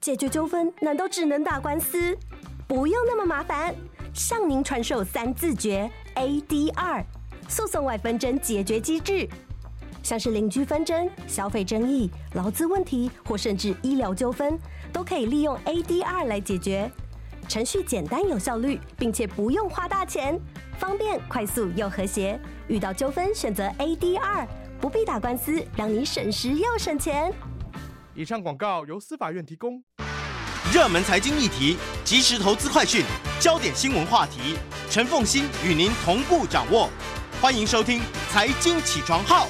解决纠纷难道只能打官司？不用那么麻烦，向您传授3字诀 ADR 诉讼外纷争解决机制，像是邻居纷争、消费争议、劳资问题或甚至医疗纠纷，都可以利用 ADR 来解决。程序简单有效率，并且不用花大钱，方便、快速又和谐。遇到纠纷选择 ADR， 不必打官司，让你省时又省钱。 以上广告由司法院提供。 热门财经议题、即时投资快讯、焦点新闻话题，陈凤馨与您同步掌握。欢迎收听《财经起床号》。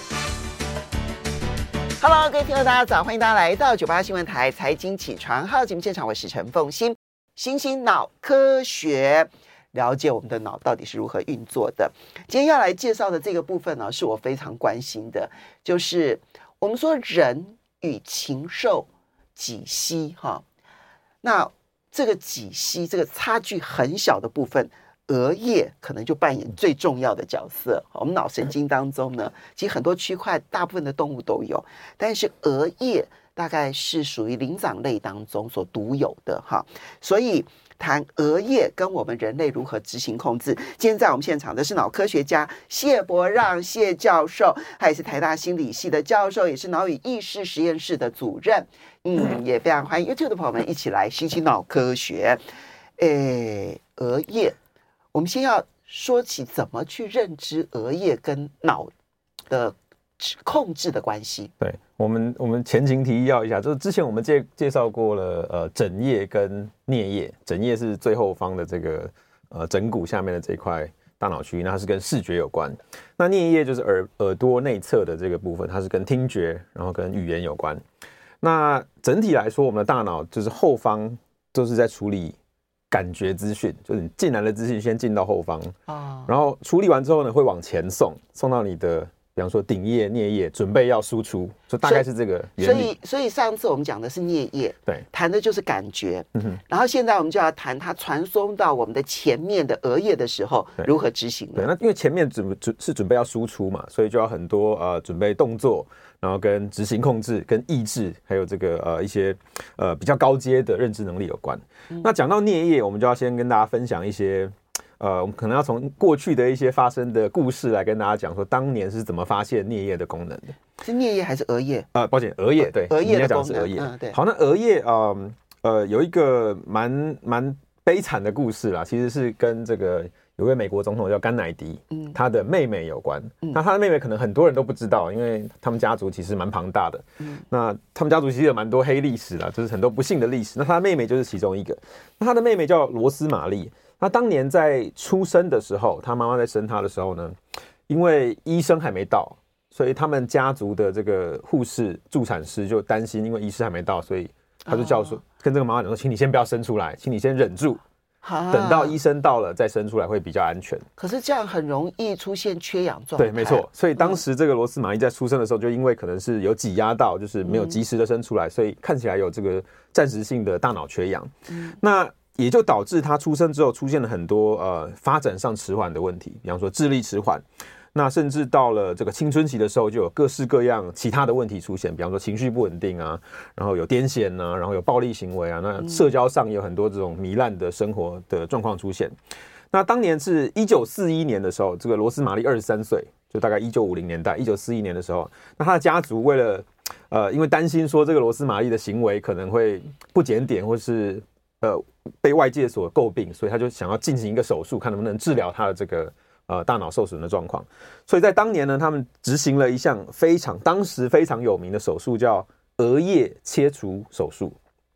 Hello， 各位听众大家早，欢迎大家来到98新闻台财经起床号节目现场，我是陈凤馨。新兴脑科学，了解我们的脑到底是如何运作的。今天要来介绍的这个部分呢，是我非常关心的，就是我们说人与禽兽几息哈。那这个几息，这个差距很小的部分，额叶可能就扮演最重要的角色。我们脑神经当中呢，其实很多区块大部分的动物都有，但是额叶大概是属于灵长类当中所独有的哈。所以谈额叶跟我们人类如何执行控制，今天在我们现场的是脑科学家谢伯让谢教授，他也是台大心理系的教授，也是脑与意识实验室的主任。也非常欢迎 YouTube 的朋友们一起来新兴脑科学。额叶，我们先要说起怎么去认知额叶跟脑的控制的关系。 对，我们前情提要一下，就是之前我们介绍过了枕叶跟颞叶。枕叶是最后方的这个枕骨下面的这块大脑区域，那它是跟视觉有关。那颞叶就是耳朵内侧的这个部分，它是跟听觉然后跟语言有关。那整体来说，我们的大脑就是后方都是在处理感觉资讯，就是你进来的资讯先进到后方，然后处理完之后呢，会往前送到你的，比方说顶叶、颞叶，准备要输出，就大概是这个原理。 所以上次我们讲的是颞叶， 对， 谈的就是感觉。然后现在我们就要谈它传送到我们的前面的额叶的时候如何执行。 对，那因为前面是准备要输出嘛，所以就要很多准备动作，然后跟执行控制、跟意志，还有这个一些比较高阶的认知能力有关。那讲到颞叶，我们就要先跟大家分享一些我们可能要从过去的一些发生的故事来跟大家讲说，当年是怎么发现颞叶的功能的。 是颞叶还是额叶？ 抱歉，额叶。对， 额叶的功能是额叶。 对。 好，那额叶有一个蛮悲惨的故事啦，其实是跟这个有位美国总统叫甘乃迪，他的妹妹有关。那他的妹妹可能很多人都不知道，因为他们家族其实蛮庞大的。那他们家族其实有蛮多黑历史啦，就是很多不幸的历史。那他的妹妹就是其中一个。那他的妹妹叫罗斯玛丽。那当年在出生的时候，他妈妈在生他的时候呢，因为医生还没到，所以他们家族的这个护士、助产师就担心，因为医师还没到，所以他就叫说，跟这个妈妈讲说，请你先不要生出来，请你先忍住。等到医生到了再生出来会比较安全。 可是这样很容易出现缺氧状态。 对，没错。所以当时这个罗斯玛丽在出生的时候，就因为可能是有挤压到，就是没有及时的生出来，所以看起来有这个暂时性的大脑缺氧。那也就导致他出生之后出现了很多发展上迟缓的问题，比方说智力迟缓。那甚至到了这个青春期的时候，就有各式各样其他的问题出现，比方说情绪不稳定啊，然后有癫痫啊，然后有暴力行为啊，那社交上也有很多这种糜烂的生活的状况出现。那当年是1941年的时候，这个罗斯玛丽23岁，就大概1950年代，1941年的时候，那他的家族为了因为担心说这个罗斯玛丽的行为可能会不检点，或是被外界所诟病，所以他就想要进行一个手术，看能不能治疗他的这个大脑受损的状况。所以在当年呢，他们执行了一项当时非常有名的手术，叫额叶切除手术。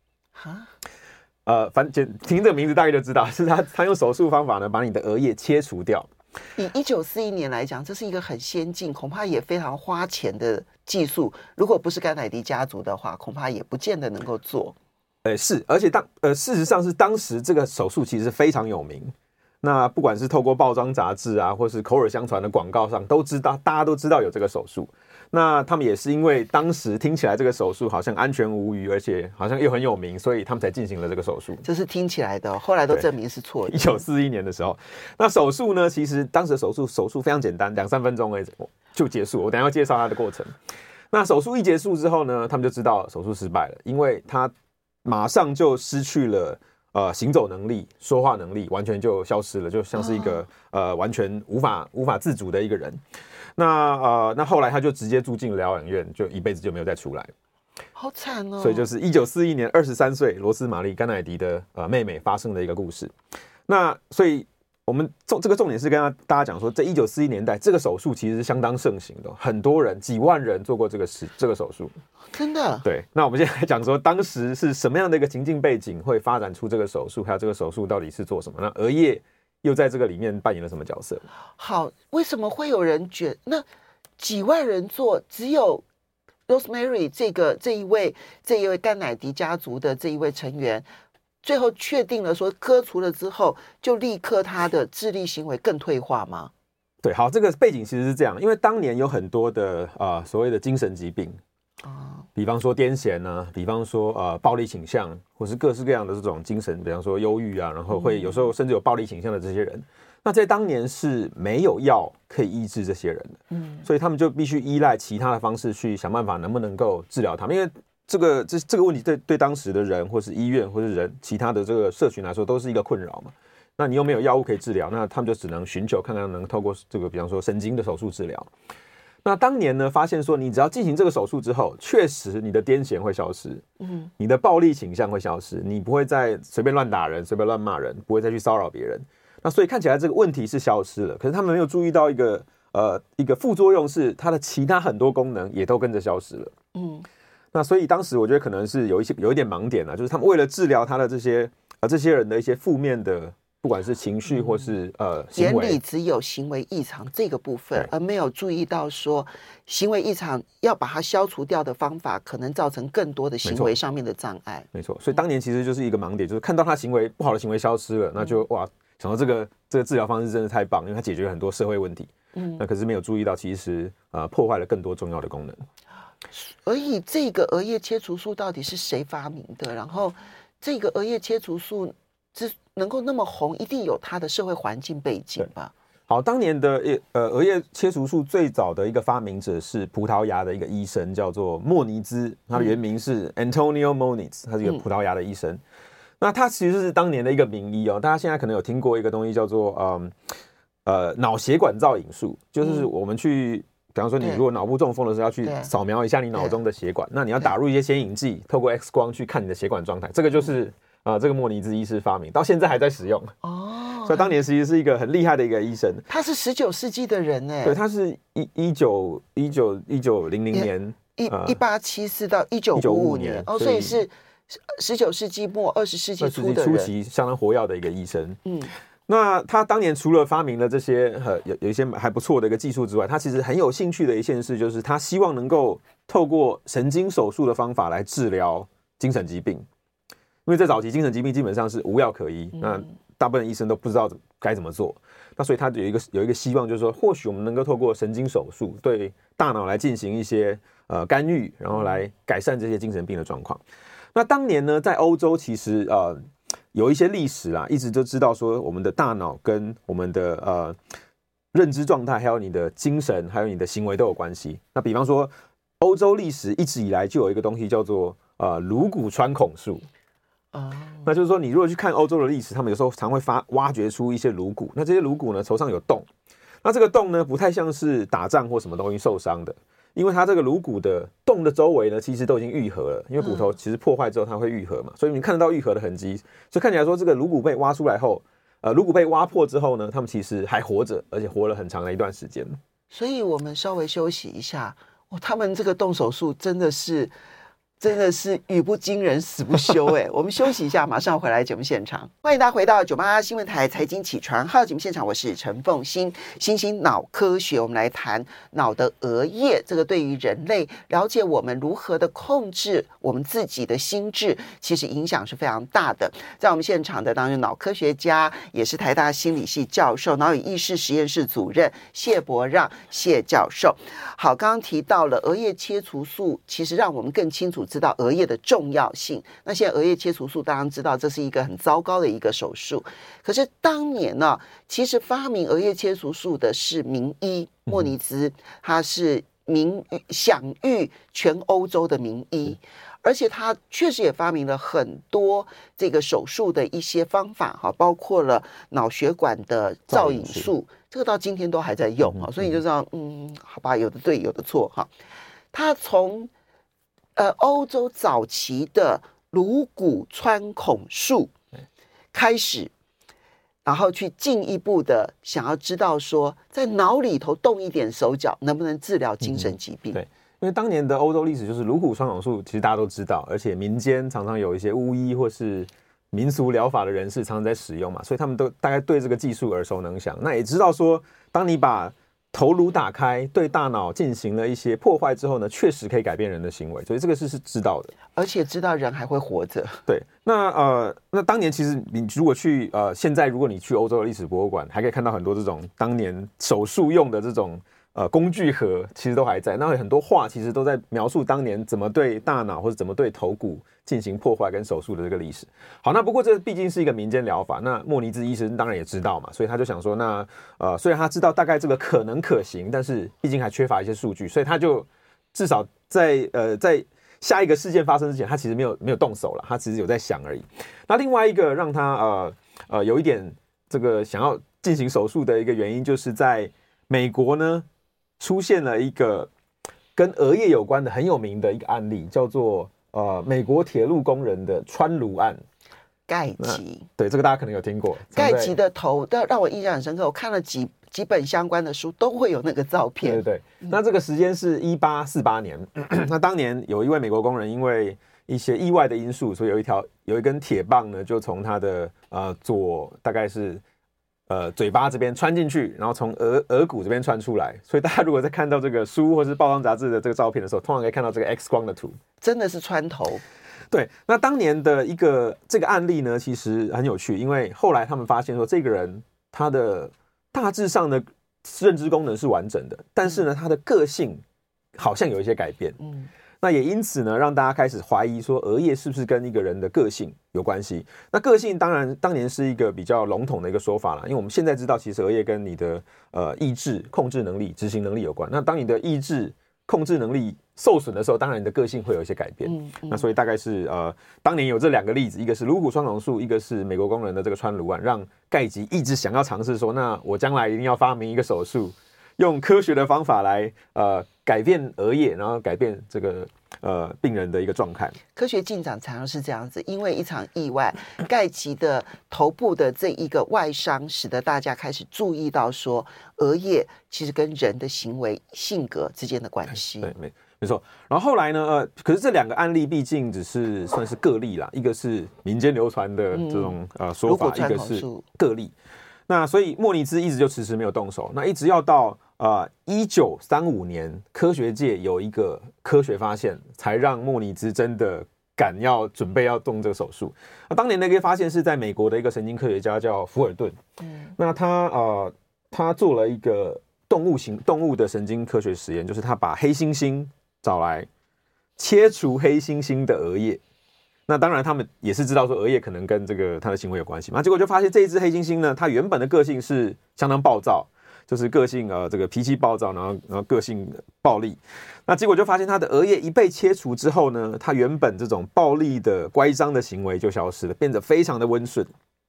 反正听这个名字大概就知道，是他用手术方法呢，把你的额叶切除掉。 以1941年来讲，这是一个很先进，恐怕也非常花钱的技术。如果不是甘乃迪家族的话，恐怕也不见得能够做。 是，而且事实上是当时这个手术其实非常有名。那不管是透过报章杂志啊，或是口耳相传的广告上都知道，大家都知道有这个手术。那他们也是因为当时听起来这个手术好像安全无虞，而且好像又很有名，所以他们才进行了这个手术。 这是听起来的，后来都证明是错的。 1941年的时候，那手术呢，其实当时的手术非常简单，2-3分钟而已就结束。我等一下要介绍它的过程。那手术一结束之后呢，他们就知道手术失败了，因为他马上就失去了行走能力、说话能力，完全就消失了，就像是一个完全无法自主的一个人。那后来他就直接住进疗养院，就一辈子就没有再出来。 好惨哦！ 所以就是1941年23岁罗斯玛丽甘乃迪的妹妹发生的一个故事。那所以我们这个重点是跟大家讲说，在1941年代，这个手术其实是相当盛行的，很多人几万人做过这个手术。 真的？ 对。那我们现在讲说，当时是什么样的一个情境背景会发展出这个手术，还有这个手术到底是做什么？那额叶又在这个里面扮演了什么角色？ 好，为什么会有人觉那几万人做，只有Rosemary 这一位甘乃迪家族的这一位成员，最后确定了说割除了之后，就立刻他的智力行为更退化吗？ 对，好，这个背景其实是这样，因为当年有很多的所谓的精神疾病比方说癫痫啊，比方说暴力倾向，或是各式各样的这种精神，比方说忧郁啊，然后会有时候甚至有暴力倾向的这些人，那在当年是没有药可以医治这些人的，所以他们就必须依赖其他的方式去想办法能不能够治疗他们，因为这个问题对当时的人或是医院或是其他的这个社群来说都是一个困扰嘛。那你又没有药物可以治疗，那他们就只能寻求看看能透过这个比方说神经的手术治疗。那当年呢，发现说你只要进行这个手术之后，确实你的癫痫会消失，你的暴力倾向会消失，你不会再随便乱打人、随便乱骂人，不会再去骚扰别人。那所以看起来这个问题是消失了，可是他们没有注意到一个副作用是它的其他很多功能也都跟着消失了。那所以当时我觉得可能是有一点盲点啊，就是他们为了治疗他的这些人的一些负面的，不管是情绪或是行为， 眼里只有行为异常这个部分，而没有注意到说行为异常要把它消除掉的方法，可能造成更多的行为上面的障碍。 没错，所以当年其实就是一个盲点，就是看到他不好的行为消失了，那就哇，想到这个治疗方式真的太棒，因为它解决了很多社会问题。那可是没有注意到，其实破坏了更多重要的功能。 所以这个额叶切除术到底是谁发明的？然后这个额叶切除术能够那么红，一定有它的社会环境背景吧？ 好，当年的额叶切除术最早的一个发明者是葡萄牙的一个医生，叫做莫尼兹，他的原名是 Antonio Moniz， 他是一个葡萄牙的医生。那他其实是当年的一个名医哦，大家现在可能有听过一个东西叫做脑血管造影术，就是我们去。比方说，你如果脑部中风的时候，要去扫描一下你脑中的血管，那你要打入一些显影剂，透过 X 光去看你的血管状态。这个就是这个莫尼兹医师发明，到现在还在使用。所以当年其实是一个很厉害的一个医生。 他是19世纪的人哎， 对，他是1900年 ，1874到1955年所以是19世纪末20世纪初的人， 初期相当活跃的一个医生。那他当年除了发明了这些有一些还不错的一个技术之外，他其实很有兴趣的一件事就是他希望能够透过神经手术的方法来治疗精神疾病，因为在早期精神疾病基本上是无药可医，那大部分医生都不知道该怎么做，那所以他有一个希望，就是说或许我们能够透过神经手术对大脑来进行一些干预，然后来改善这些精神病的状况。那当年呢，在欧洲其实有一些历史啊，一直就知道说我们的大脑跟我们的认知状态，还有你的精神，还有你的行为都有关系。那比方说，欧洲历史一直以来就有一个东西叫做颅骨穿孔术。那就是说，你如果去看欧洲的历史，他们有时候常会挖掘出一些颅骨，那这些颅骨呢头上有洞，那这个洞呢不太像是打仗或什么东西受伤的。因为它这个颅骨的洞的周围呢，其实都已经愈合了。因为骨头其实破坏之后它会愈合嘛，所以你看得到愈合的痕迹。所以看起来说，这个颅骨被挖出来后，颅骨被挖破之后呢，他们其实还活着，而且活了很长的一段时间。 所以我们稍微休息一下。他们这个动手术真的是语不惊人死不休哎！我们休息一下，马上回来节目现场。欢迎大家回到988新闻台财经起床号节目现场，我是陈凤馨。新兴脑科学，我们来谈脑的额叶，这个对于人类了解我们如何的控制我们自己的心智，其实影响是非常大的。在我们现场的当然脑科学家，也是台大心理系教授、脑与意识实验室主任谢伯让谢教授。好，刚刚提到了额叶切除术，其实让我们更清楚知道额叶的重要性。那现在额叶切除术当然知道这是一个很糟糕的一个手术，可是当年呢，其实发明额叶切除术的是名医莫尼兹，他是享誉全欧洲的名医。 而且他确实也发明了很多这个手术的一些方法哈，包括了脑血管的造影术，这个到今天都还在用哈，所以你就知道，好吧，有的对，有的错哈。他从欧洲早期的颅骨穿孔术开始，然后去进一步的想要知道说，在脑里头动一点手脚，能不能治疗精神疾病？ 对，因为当年的欧洲历史就是颅骨穿孔术，其实大家都知道，而且民间常常有一些巫医或是民俗疗法的人士常常在使用嘛，所以他们都大概对这个技术耳熟能详。那也知道说，当你把头颅打开，对大脑进行了一些破坏之后呢，确实可以改变人的行为，所以这个是知道的， 而且知道人还会活着。 对，那当年其实你如果去现在如果你去欧洲的历史博物馆，还可以看到很多这种当年手术用的这种工具盒，其实都还在。那很多画其实都在描述当年怎么对大脑或者怎么对头骨进行破坏跟手术的这个历史。好，那不过这毕竟是一个民间疗法，那莫尼兹医生当然也知道嘛，所以他就想说，那虽然他知道大概这个可能可行，但是毕竟还缺乏一些数据，所以他就至少在下一个事件发生之前，他其实没有动手了，他其实有在想而已。那另外一个让他有一点这个想要进行手术的一个原因，就是在美国呢出现了一个跟额叶有关的很有名的一个案例，叫做美国铁路工人的穿颅案。 盖吉， 对，这个大家可能有听过。 盖吉的头让我印象很深刻，我看了几本相关的书，都会有那个照片。 对对对，那这个时间是1848年。那当年有一位美国工人因为一些意外的因素，所以有一根铁棒呢，就从他的左大概是嘴巴这边穿进去，然后从额骨这边穿出来。所以大家如果在看到这个书或是报章杂志的这个照片的时候，通常可以看到这个 X 光的图， 真的是穿头。 对，那当年的这个案例呢，其实很有趣，因为后来他们发现说，这个人他的大致上的认知功能是完整的，但是呢，他的个性好像有一些改变。那也因此呢，让大家开始怀疑说，额叶是不是跟一个人的个性有关系？那个性当然当年是一个比较笼统的一个说法啦，因为我们现在知道，其实额叶跟你的意志、控制能力、执行能力有关。那当你的意志、控制能力受损的时候，当然你的个性会有一些改变。那所以大概是当年有这两个例子，一个是颅骨穿孔术，一个是美国工人的这个穿颅案，让盖吉一直想要尝试说，那我将来一定要发明一个手术，用科学的方法来改变额叶，然后改变这个病人的一个状态。 科学进展常常是这样子，因为一场意外，盖吉的头部的这一个外伤，使得大家开始注意到说，额叶其实跟人的行为、性格之间的关系。 对，没错。然后后来呢，可是这两个案例毕竟只是算是个例啦，一个是民间流传的这种说法，一个是个例。那所以莫尼兹一直就迟迟没有动手，那一直要到1935年，科学界有一个科学发现，才让莫尼兹真的准备要动这个手术。那当年那个发现是在美国的一个神经科学家叫福尔顿，那他做了一个动物的神经科学实验，就是他把黑猩猩找来，切除黑猩猩的额叶。那当然他们也是知道说额叶可能跟这个他的行为有关系嘛，结果就发现这一只黑猩猩呢，它原本的个性是相当暴躁，就是个性这个脾气暴躁，然后个性暴力。那结果就发现它的额叶一被切除之后呢，它原本这种暴力的乖张的行为就消失了，变得非常的温顺。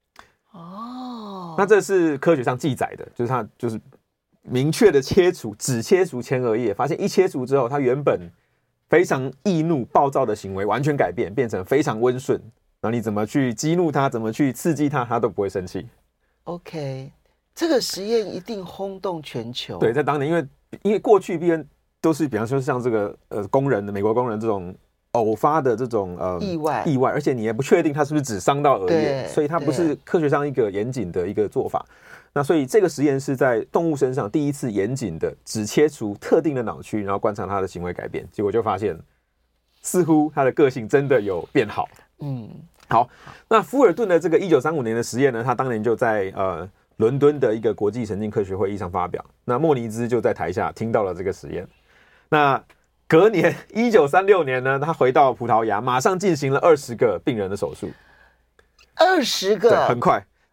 那这是科学上记载的，就是它就是明确的只切除前额叶，发现一切除之后，它原本非常易怒暴躁的行为完全改变，变成非常温顺，然后你怎么去激怒它，怎么去刺激它，它都不会生气。 OK， 这个实验一定轰动全球。 对，在当年因为过去必然都是比方说像这个美国工人这种偶发的这种意外，而且你也不确定它是不是只伤到额叶，所以它不是科学上一个严谨的一个做法。那所以这个实验是在动物身上第一次严谨的只切除特定的脑区，然后观察它的行为改变，结果就发现似乎它的个性真的有变好。好，那福尔顿的这个1935年的实验呢，他当年就在伦敦的一个国际神经科学会议上发表，那莫尼兹就在台下听到了这个实验。那隔年1936年呢，他回到葡萄牙，马上进行了20个病人的手术。 20个， 对，很快。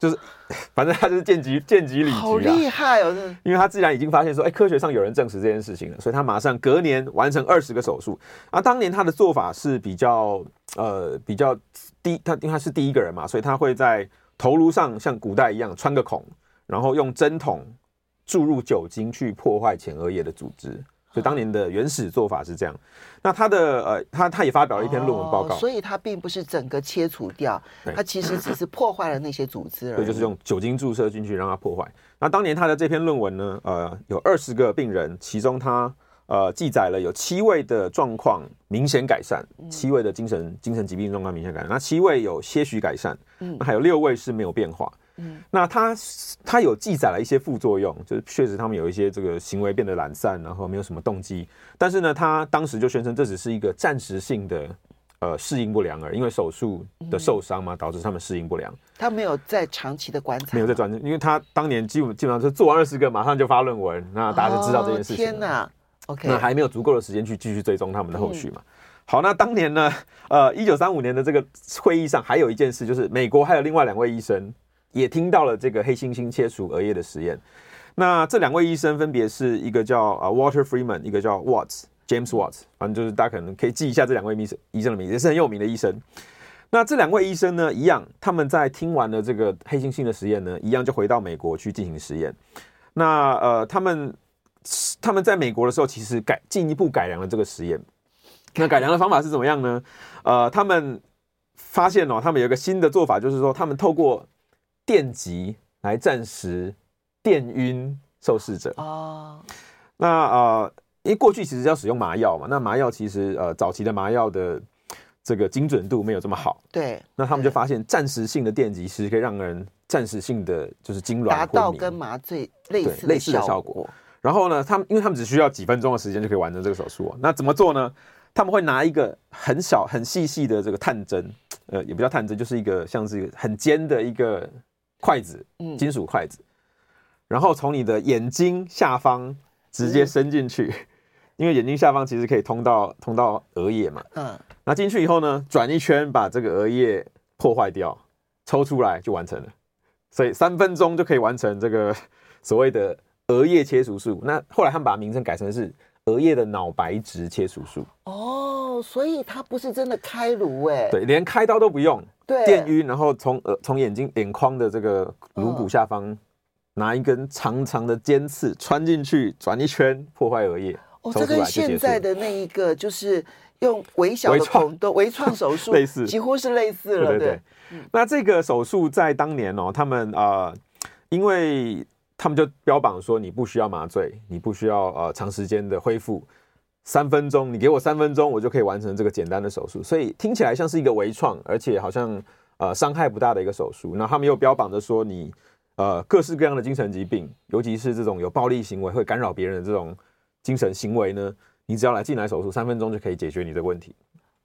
就是反正他就是见机理局好厉害哦！ 因为他既然已经发现说，科学上有人证实这件事情了，所以他马上隔年完成20个手术。当年他的做法是比较低，因为他是第一个人嘛，所以他会在头颅上像古代一样穿个孔，然后用针筒注入酒精去破坏前额叶的组织。所以当年的原始做法是这样。那他也发表了一篇论文报告， 所以他并不是整个切除掉，他其实只是破坏了那些组织而已。 对，就是用酒精注射进去让它破坏。那当年他的这篇论文呢，有20个病人，其中他记载了有7位的状况明显改善，7位的精神疾病状况明显改善，那7位有些许改善，那还有6位是没有变化。那他有记载了一些副作用，就是确实他们有一些这个行为变得懒散，然后没有什么动机。但是呢，他当时就宣称这只是一个暂时性的适应不良而已，因为手术的受伤嘛，导致他们适应不良。 他没有在长期的观察， 没有在转，因为他当年基本上是做完20个，马上就发论文，那大家就知道这件事情了。 天哪 ，OK， 那还没有足够的时间去继续追踪他们的后续嘛。好，那当年呢，1935年的这个会议上还有一件事，就是美国还有另外2位医生也听到了这个黑猩猩切除额叶的实验。那这2位医生分别是一个叫Walter Freeman， 一个叫 James Watts， 反正就是大家可能可以记一下这2位医生的名字，也是很有名的医生。那这2位医生呢，一样，他们在听完了这个黑猩猩的实验呢，一样就回到美国去进行实验。那他们在美国的时候，其实进一步改良了这个实验。那改良的方法是怎么样呢？他们发现他们有一个新的做法，就是说他们透过电击来暂时电晕受试者。那因为过去其实要使用麻药嘛，那麻药其实早期的麻药的这个精准度没有这么好。 对。 那他们就发现暂时性的电击其实可以让人暂时性的就是痉挛达到跟麻醉类似的效果。 然后呢，因为他们只需要几分钟的时间就可以完成这个手术。那怎么做呢？他们会拿一个很小很细的这个探针，也不叫探针，就是一个像是一个很尖的一个筷子，金属筷子，然后从你的眼睛下方直接伸进去，因为眼睛下方其实可以通到额叶嘛。那进去以后呢，转一圈把这个额叶破坏掉，抽出来就完成了。所以3分钟就可以完成这个所谓的额叶切除术。那后来他们把名称改成是额叶的脑白质切除术。 所以它不是真的开颅对，连开刀都不用， 对， 电晕，然后从眼眶的这个颅骨下方拿一根长长的尖刺穿进去，转一圈破坏额叶。 这跟现在的那一个就是用微小的孔的微创手术类似，几乎是类似了。对。 那这个手术在当年他们因为他们就标榜说你不需要麻醉，你不需要长时间的恢复，3分钟，你给我3分钟，我就可以完成这个简单的手术，所以听起来像是一个微创，而且好像伤害不大的一个手术。那他们又标榜着说你各式各样的精神疾病，尤其是这种有暴力行为会干扰别人的这种精神行为呢，你只要进来手术3分钟就可以解决你的问题。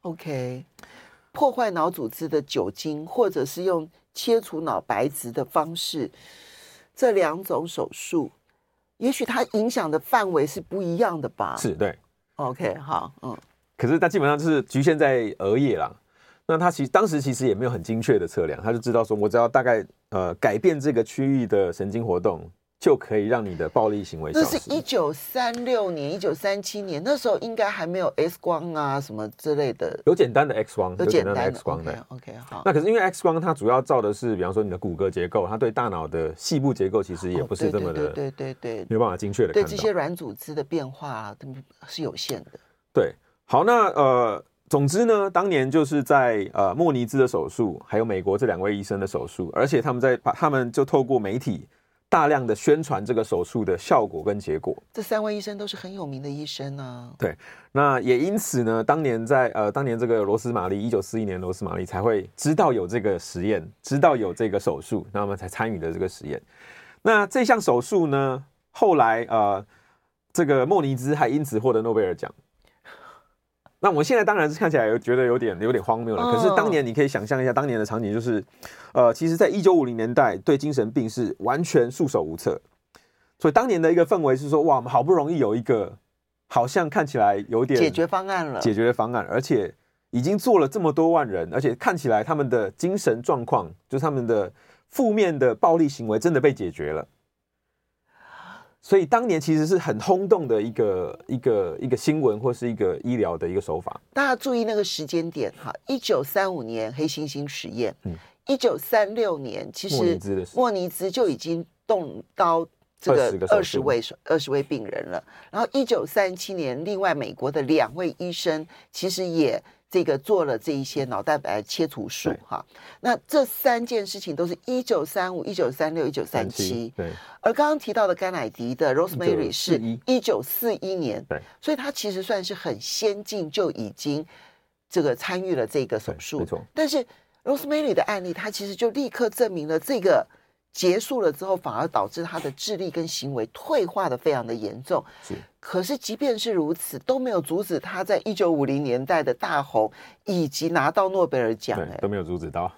OK， 破坏脑组织的酒精，或者是用切除脑白质的方式，这2种手术，也许它影响的范围是不一样的吧？ 是，对。 OK， 好， 可是它基本上就是局限在额叶啦。那他当时其实也没有很精确的测量，他就知道说，我只要大概改变这个区域的神经活动，就可以让你的暴力行为消失。 那是1936年、1937年，那时候应该还没有 X 光啊什么之类的。 有简单的 X 光， 有简单的 X 光的。 OK， 好。 那可是因为 X 光它主要照的是，比方说你的骨骼结构，它对大脑的细部结构其实也不是这么的， 对， 没有办法精确的看到。 对这些软组织的变化是有限的。 对，好，那总之呢，当年就是在莫尼兹的手术，还有美国这2位医生的手术，而且他们就透过媒体大量的宣传这个手术的效果跟结果。 这3位医生都是很有名的医生啊。 对，那也因此呢，当年这个罗斯玛丽1941年罗斯玛丽才会知道有这个实验，知道有这个手术，那么才参与的这个实验。那这项手术呢，后来这个莫尼兹还因此获得诺贝尔奖。那我们现在当然是看起来觉得有点荒谬了，可是当年你可以想象一下，当年的场景就是，其实在1950年代对精神病是完全束手无策，所以当年的一个氛围是说，哇，我们好不容易有一个好像看起来有点解决方案了， 而且已经做了这么多万人，而且看起来他们的精神状况，就是他们的负面的暴力行为真的被解决了。所以当年其实是很轰动的一个新闻，或是一个医疗的一个手法。 大家注意那个时间点哈，1935年黑猩猩实验，1936年其实莫尼兹就已经动刀这个20位病人了。然后1937年，另外美国的2位医生其实也这个做了这一些脑蛋白切除术哈。那这3件事情都是1935、1936、1937。对。而刚刚提到的甘乃迪的 Rosemary 是1941年，对，所以他其实算是很先进，就已经这个参与了这个手术。没错。但是 Rosemary 的案例，他其实就立刻证明了这个结束了之后，反而导致他的智力跟行为退化的非常的严重。是。可是即便是如此，都没有阻止他在1950年代的大红，以及拿到诺贝尔奖， 都没有阻止到。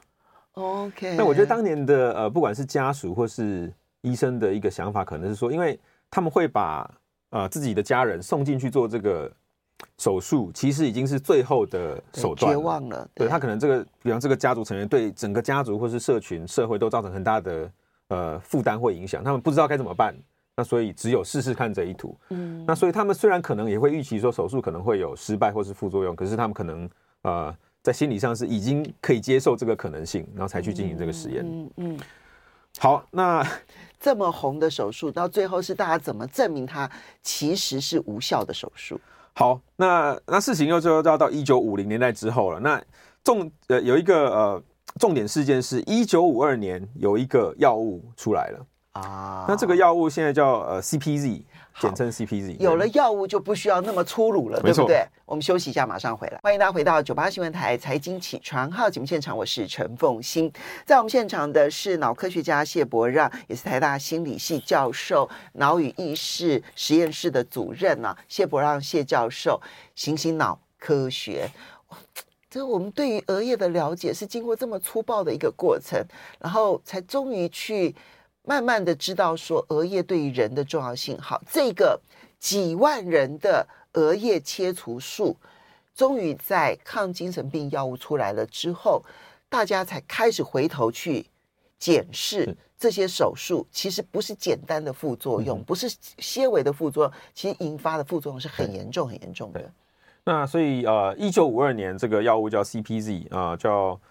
OK。 那我觉得当年的不管是家属或是医生的一个想法，可能是说，因为他们会把自己的家人送进去做这个手术，其实已经是最后的手段了， 绝望了。 对，他可能比方这个家族成员对整个家族或是社群社会都造成很大的负担或影响，他们不知道该怎么办，那所以只有试试看这一途。那所以他们虽然可能也会预期说手术可能会有失败或是副作用，可是他们可能在心理上是已经可以接受这个可能性，然后才去进行这个实验。好，那这么红的手术，到最后是大家怎么证明它其实是无效的手术？ 好，那事情又要到1950年代之后了。那有一个重点事件是1952年有一个药物出来了啊。那这个药物现在叫CPZ， 简称 CPZ。有了药物就不需要那么粗鲁了，对不对？我们休息一下，马上回来。欢迎大家回到98新闻台财经起床号节目现场，我是陈凤馨。在我们现场的是脑科学家谢伯让，也是台大心理系教授、脑与意识实验室的主任啊。谢伯让谢教授，行星脑科学。这我们对于额叶的了解是经过这么粗暴的一个过程，然后才终于去慢慢的知道说额叶对于人的重要性。好，这个几万人的额叶切除术，终于在抗精神病药物出来了之后，大家才开始回头去检视这些手术其实不是简单的副作用，不是些微的副作用，其实引发的副作用是很严重很严重的。 那所以1952年这个药物叫 CPZ 叫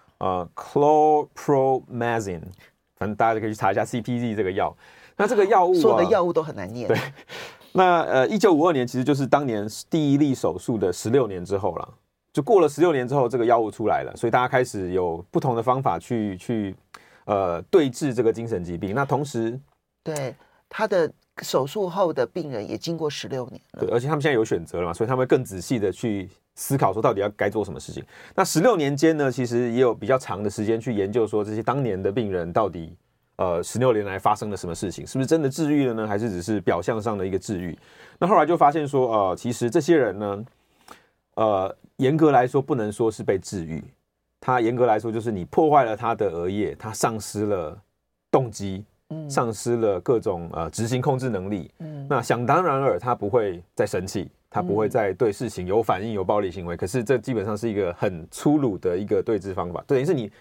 chlorpromazine， 反正大家就可以去查一下 CPZ 这个药。那这个药物所有的药物都很难念。 对。那1952年其实就是当年第一例手术的16年之后了，就过了16年之后，这个药物出来了，所以大家开始有不同的方法去对治这个精神疾病。那同时， 对他的手术后的病人也经过16年了， 对，而且他们现在有选择了嘛，所以他们更仔细的去思考说到底该做什么事情。那16年间呢，其实也有比较长的时间去研究说这些当年的病人到底16年来发生了什么事情，是不是真的治愈了呢，还是只是表象上的一个治愈？那后来就发现说其实这些人呢严格来说不能说是被治愈，他严格来说就是你破坏了他的额叶，他丧失了动机，丧失了各种执行控制能力，那想当然尔他不会再生气，他不会再对事情有反应有暴力行为，可是这基本上是一个很粗鲁的一个对治方法，等于是你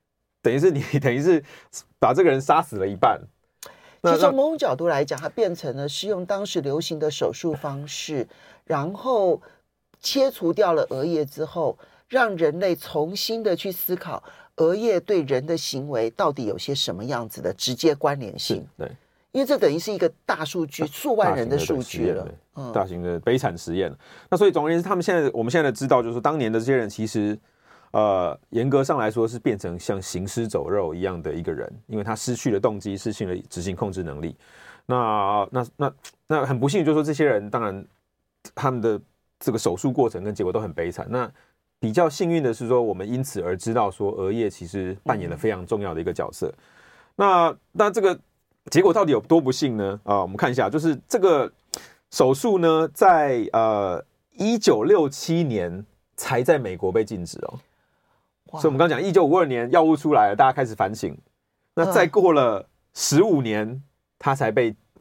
把这个人杀死了一半。 其实从某种角度来讲，它变成了是用当时流行的手术方式，然后切除掉了额叶之后，让人类重新的去思考额叶对人的行为到底有些什么样子的直接关联性。对，因为这等于是一个大数据，数万人的数据了， 大型的悲惨实验。那所以总而言之，我们现在的知道就是说，当年的这些人其实严格上来说是变成像行尸走肉一样的一个人，因为他失去了动机，失去了执行控制能力。那很不幸就是说，这些人当然他们的这个手术过程跟结果都很悲惨。那比较幸运的是说，我们因此而知道说，额叶其实扮演了非常重要的一个角色。那这个结果到底有多不幸呢？我们看一下，就是这个手术呢，在1967年才在美国被禁止哦。所以我们刚讲1952年药物出来了，大家开始反省。那再过了15年，它才被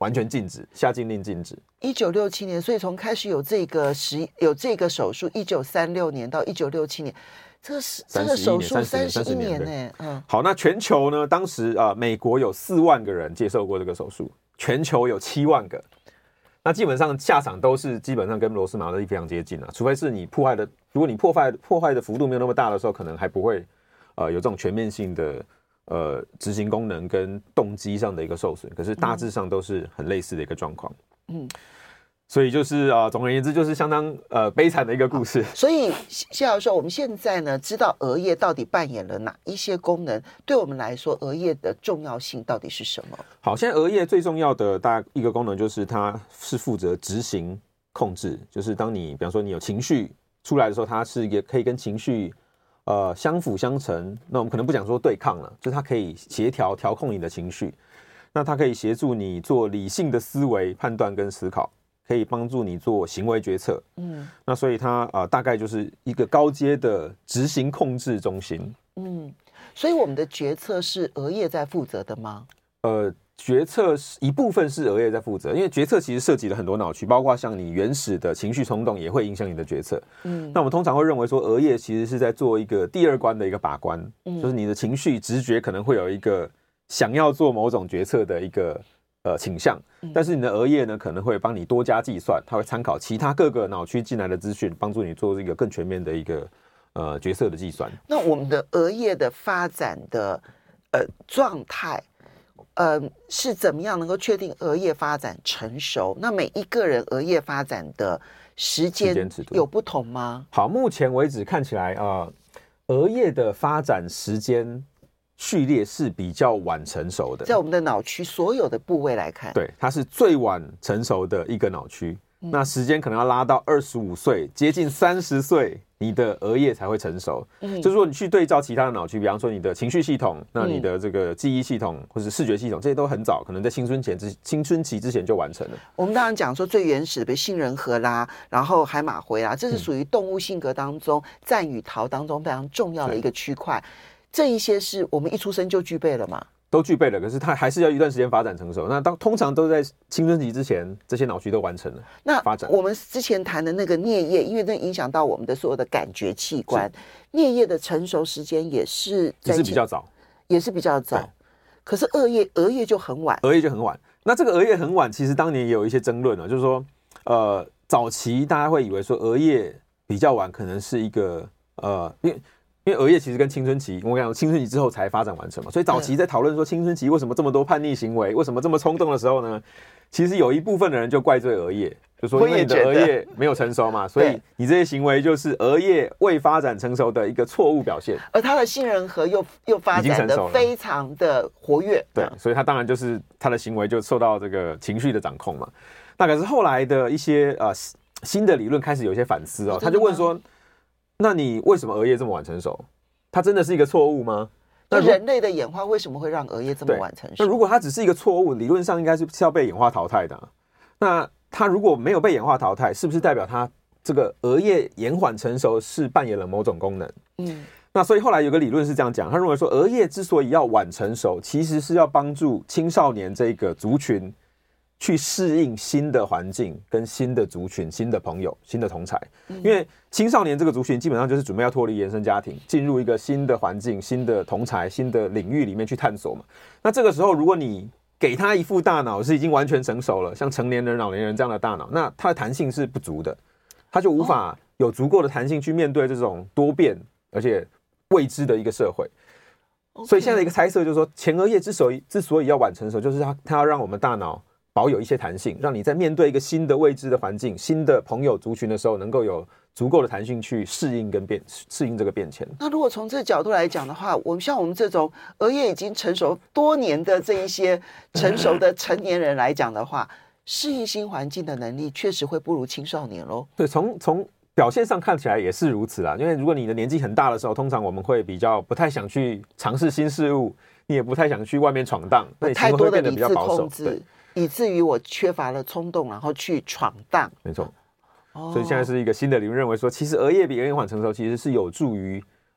完全禁止，下禁令禁止。 1967年，所以从开始有这个手术，1936年到1967年，这个手术31年呢。 好，那全球呢？当时美国有4万个人接受过这个手术，全球有7万个。那基本上下场都是基本上跟罗斯玛丽非常接近了，除非是你破坏的，如果你破坏的幅度没有那么大的时候，可能还不会有这种全面性的执行功能跟动机上的一个受损，可是大致上都是很类似的一个状况。所以就是总而言之就是相当悲惨的一个故事。 所以谢教授，我们现在呢知道额叶到底扮演了哪一些功能？对我们来说，额叶的重要性到底是什么？ 好，现在额叶最重要的大概一个功能就是它是负责执行控制，就是当你比方说你有情绪出来的时候，它是也可以跟情绪相辅相成。那我们可能不讲说对抗了，就是它可以协调调控你的情绪，那它可以协助你做理性的思维判断跟思考，可以帮助你做行为决策。那所以它大概就是一个高阶的执行控制中心。 所以我们的决策是额叶在负责的吗？ 决策一部分是额叶在负责，因为决策其实涉及了很多脑区，包括像你原始的情绪冲动也会影响你的决策。那我们通常会认为说，额叶其实是在做一个第二关的一个把关，就是你的情绪直觉可能会有一个想要做某种决策的一个倾向，但是你的额叶呢可能会帮你多加计算，它会参考其他各个脑区进来的资讯，帮助你做一个更全面的一个决策的计算。 那我们的额叶的发展的状态，是怎么样能够确定额叶发展成熟？那每一个人额叶发展的时间有不同吗？ 好，目前为止看起来额叶的发展时间序列是比较晚成熟的， 在我们的脑区所有的部位来看， 对，它是最晚成熟的一个脑区。那时间可能要拉到25岁，接近30岁，你的额叶才会成熟。就是说你去对照其他的脑区，比方说你的情绪系统，那你的这个记忆系统或是视觉系统，这些都很早，可能在青春期之前就完成了。 我们当然讲说最原始的，比如杏仁核啦，然后海马回啦，这是属于动物性格当中战与逃当中非常重要的一个区块。这一些是我们一出生就具备了嘛？ 都具备了，可是它还是要一段时间发展成熟。那通常都在青春期之前，这些脑区都完成了发展。 那我们之前谈的那个颞叶，因为这影响到我们的所有的感觉器官，颞叶的成熟时间也是比较早， 也是比较早。可是额叶就很晚， 额叶就很晚。那这个额叶很晚，其实当年也有一些争论了，就是说，早期大家会以为说额叶比较晚，可能是一个因为额叶其实跟青春期，我讲青春期之后才发展完成嘛，所以早期在讨论说青春期为什么这么多叛逆行为，为什么这么冲动的时候呢，其实有一部分的人就怪罪额叶，就说因为你的额叶没有成熟嘛，所以你这些行为就是额叶未发展成熟的一个错误表现。 而他的杏仁核又发展的非常的活跃， 对，所以他当然就是他的行为就受到这个情绪的掌控嘛。那可是后来的一些新的理论开始有一些反思他就问说，那你为什么额叶这么晚成熟？它真的是一个错误吗？ 那人类的演化为什么会让额叶这么晚成熟？ 那如果它只是一个错误，理论上应该是要被演化淘汰的。那它如果没有被演化淘汰，是不是代表它这个额叶延缓成熟是扮演了某种功能？那所以后来有个理论是这样讲，他认为说额叶之所以要晚成熟，其实是要帮助青少年这个族群去适应新的环境、跟新的族群、新的朋友、新的同侪。因为青少年这个族群基本上就是准备要脱离原生家庭，进入一个新的环境、新的同侪、新的领域里面去探索嘛。那这个时候，如果你给他一副大脑是已经完全成熟了，像成年人、老年人这样的大脑，那他的弹性是不足的，他就无法有足够的弹性去面对这种多变而且未知的一个社会。所以现在的一个猜测就是说，前额叶之所以要晚成熟，就是它要让我们大脑保有一些弹性，让你在面对一个新的未知的环境、新的朋友族群的时候，能够有足够的弹性去适应这个变迁。 那如果从这个角度来讲的话，像我们这种额叶已经成熟多年的这一些成熟的成年人来讲的话，适应新环境的能力确实会不如青少年咯。 对，从表现上看起来也是如此啦。因为如果你的年纪很大的时候，通常我们会比较不太想去尝试新事物，你也不太想去外面闯荡，那你行为会变得比较保守， 以至于我缺乏了冲动，然后去闯荡。 没错。所以现在是一个新的理论，认为说，其实额叶比延缓成熟其实是有助于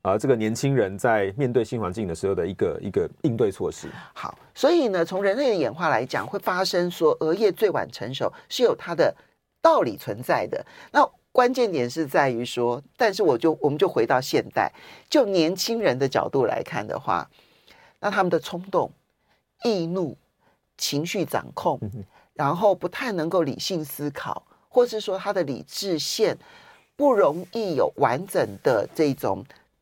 这个年轻人在面对新环境的时候的一个应对措施。 好，所以呢，从人类的演化来讲，会发生说额叶最晚成熟是有它的道理存在的。那关键点是在于说，但是我们就回到现代，就年轻人的角度来看的话，那他们的冲动、易怒、情绪掌控，然后不太能够理性思考，或是说他的理智线不容易有完整的这种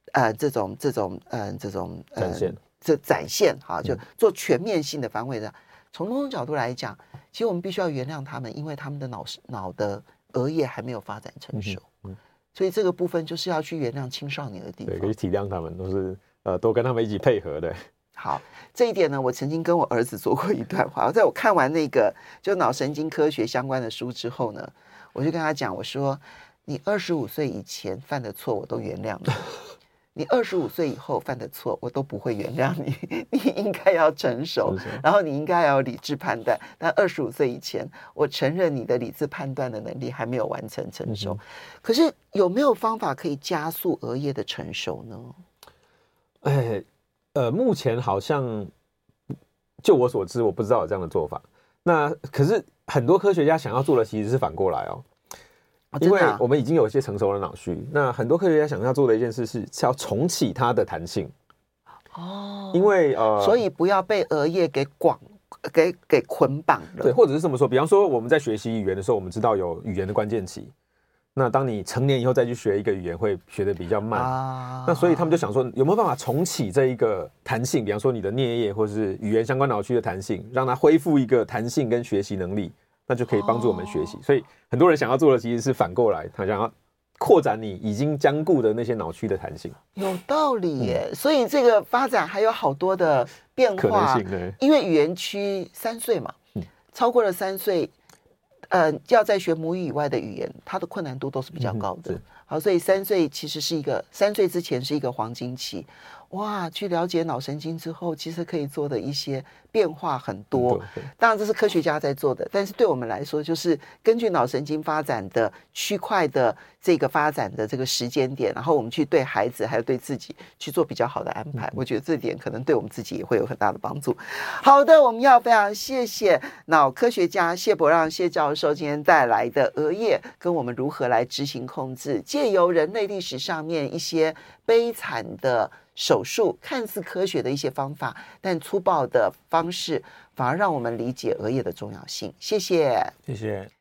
展现哈，就做全面性的防卫的。从某种角度来讲，其实我们必须要原谅他们，因为他们的脑的额叶还没有发展成熟，所以这个部分就是要去原谅青少年的地方， 对，可以体谅他们，都是都跟他们一起配合的。 好，这一点呢，我曾经跟我儿子说过一段话。在我看完那个就脑神经科学相关的书之后呢，我就跟他讲，我说你25岁以前犯的错我都原谅了，你25岁以后犯的错我都不会原谅你，你应该要成熟，然后你应该要有理智判断。但25岁以前，我承认你的理智判断的能力还没有完成成熟。可是有没有方法可以加速额叶的成熟呢？ 目前好像就我所知，我不知道有这样的做法。那可是很多科学家想要做的其实是反过来哦。因为我们已经有一些成熟的脑区，那很多科学家想要做的一件事是要重启它的弹性。因为所以不要被额叶给捆绑了。 对，或者是这么说，比方说我们在学习语言的时候，我们知道有语言的关键期。那当你成年以后再去学一个语言，会学得比较慢。那所以他们就想说，有没有办法重启这一个弹性？比方说你的颞叶或是语言相关脑区的弹性，让它恢复一个弹性跟学习能力。那就可以帮助我们学习，所以很多人想要做的其实是反过来，他想要扩展你已经僵固的那些脑区的弹性。 有道理耶，所以这个发展还有好多的变化， 可能性对。 因为语言区3岁嘛，超过了3岁，要在学母语以外的语言，它的困难度都是比较高的。好，所以3岁其实是3岁之前是一个黄金期。哇，去了解脑神经之后，其实可以做的一些变化很多。当然这是科学家在做的，但是对我们来说，就是根据脑神经发展的区块的这个发展的这个时间点，然后我们去对孩子还有对自己去做比较好的安排。我觉得这点可能对我们自己也会有很大的帮助。好的，我们要非常谢谢脑科学家谢伯让谢教授今天带来的额叶跟我们如何来执行控制，借由人类历史上面一些悲惨的手术看似科学的一些方法，但粗暴的方式反而让我们理解额叶的重要性。谢谢， 谢谢。